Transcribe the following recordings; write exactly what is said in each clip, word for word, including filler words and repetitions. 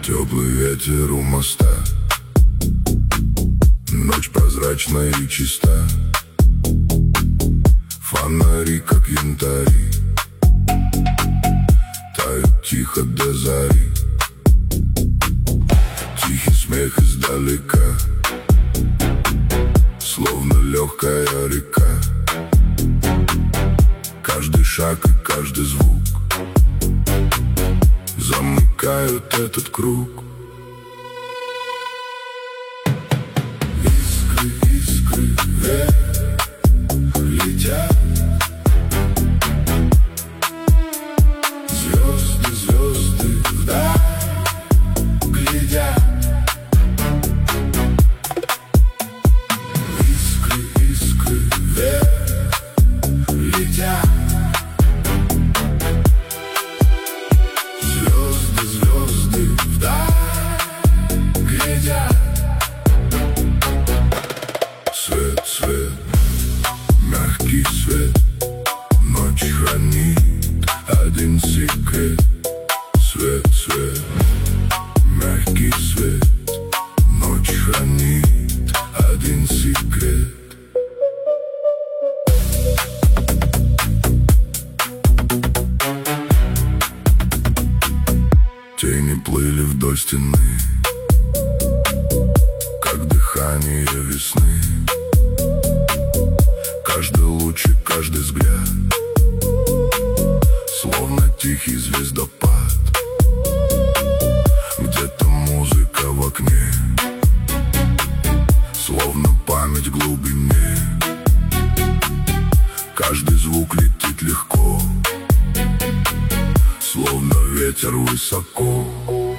Теплый ветер у моста, ночь прозрачная и чиста, фонари, как янтари, тают тихо до зари. Тихий смех издалека, словно легкая река. Каждый шаг и каждый звук замыкают этот круг. Искры, искры вверх летят, звезды, звезды вдаль глядят. Искры, искры вверх летят, звезды вдаль глядят. Свет, свет, мягкий свет, ночь хранит один секрет. Свет, свет, мягкий свет, ночь хранит один секрет. Тени плыли вдоль стены, как дыхание весны. Каждый луч и каждый взгляд, словно тихий звездопад. Где-то музыка в окне, словно память в глубине. Каждый звук летит легко, словно ветер высоко.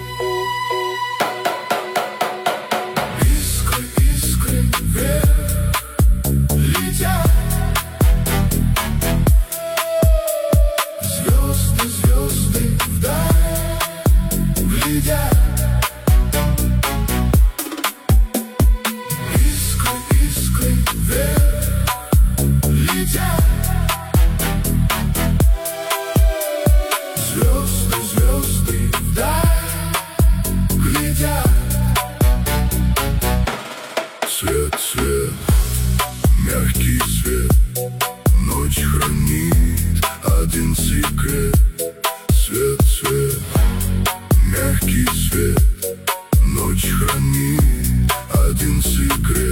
Искры, искры вверх летят, звезды, звезды вдаль глядят. Искры, искры вверх летят, звезды, звезды вдаль глядят. Свет, свет, мягкий свет, ночь хранит один секрет. Свет, свет, мягкий свет, ночь хранит один секрет.